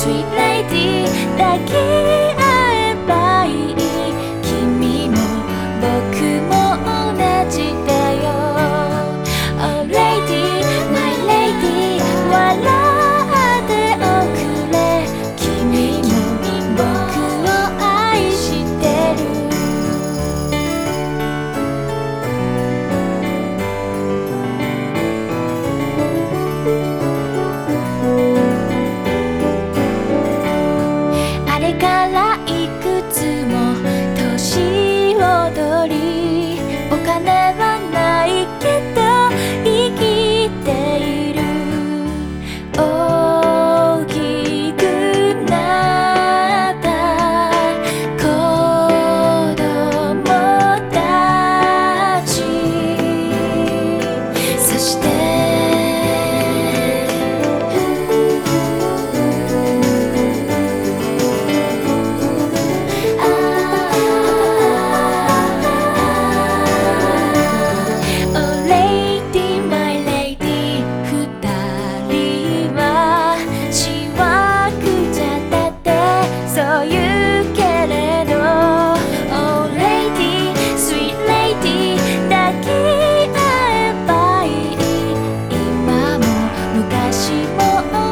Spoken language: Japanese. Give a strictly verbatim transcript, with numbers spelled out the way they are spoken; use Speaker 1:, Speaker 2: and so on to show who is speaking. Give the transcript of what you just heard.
Speaker 1: Sweet lady 抱き合えばいい君も僕も同じだよ Oh lady my lady 笑っておくれ君も僕を愛してるあれからいくつも年を取りお金はないけど生きている大きくなった子供たちそしてそう言うけれど Oh lady sweet lady 抱き合えばいい今も昔も